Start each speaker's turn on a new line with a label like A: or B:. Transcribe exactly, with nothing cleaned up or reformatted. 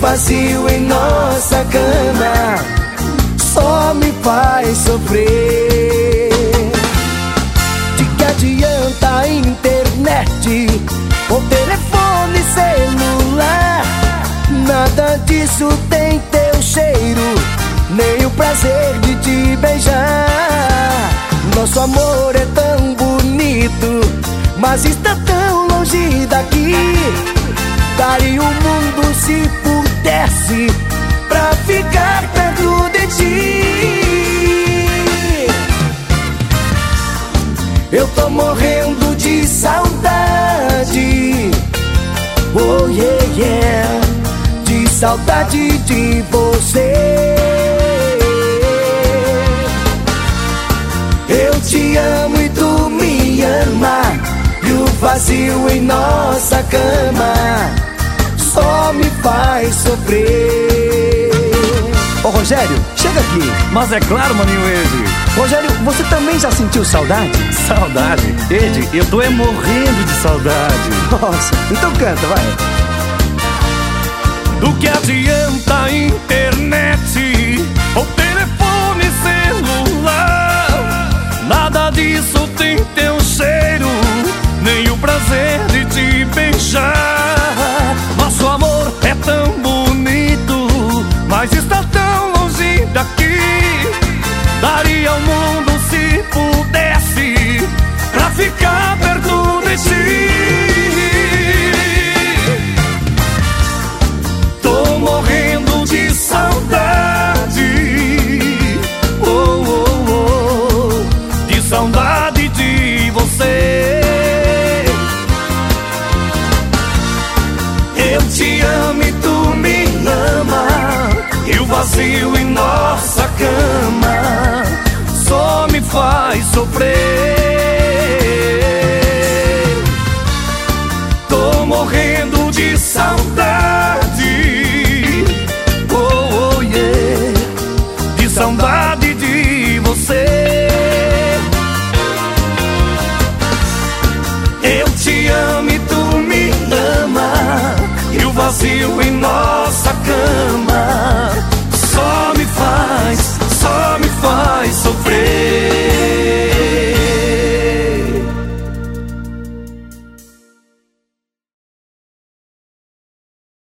A: vazio em nossa cama só me faz sofrer. De que adianta a internet ou telefone celular? Nada disso tem teu cheiro, nem o prazer de te beijar. Nosso amor é tão bonito, mas está tão longe daqui. Daria o mundo se pudesse pra ficar perto de ti. Eu tô morrendo de saudade, oh yeah, yeah, de saudade de você. Eu te amo e tu me ama, e o vazio em nossa cama só me faz sofrer.
B: Ô Rogério, chega aqui.
C: Mas é claro, maninho Ed.
B: Rogério, você também já sentiu saudade?
C: Saudade? Ed, eu tô é morrendo de saudade.
B: Nossa, então canta, vai.
C: Do que adianta a internet ou telefone celular? Nada disso tem teu cheiro, nem o prazer de te beijar. Nosso amor é tão bonito, mas está tão longe daqui. Daria ao mundo se pudesse pra ficar perto de ti. Tô morrendo de saudade, oh, oh, oh, de saudade de você. Eu te amo e tu me ama, e o vazio em nossa cama só me faz sofrer. Tô morrendo de saudade, oh, oh yeah, de saudade de você. Eu te amo e tu me ama, e o vazio em nossa cama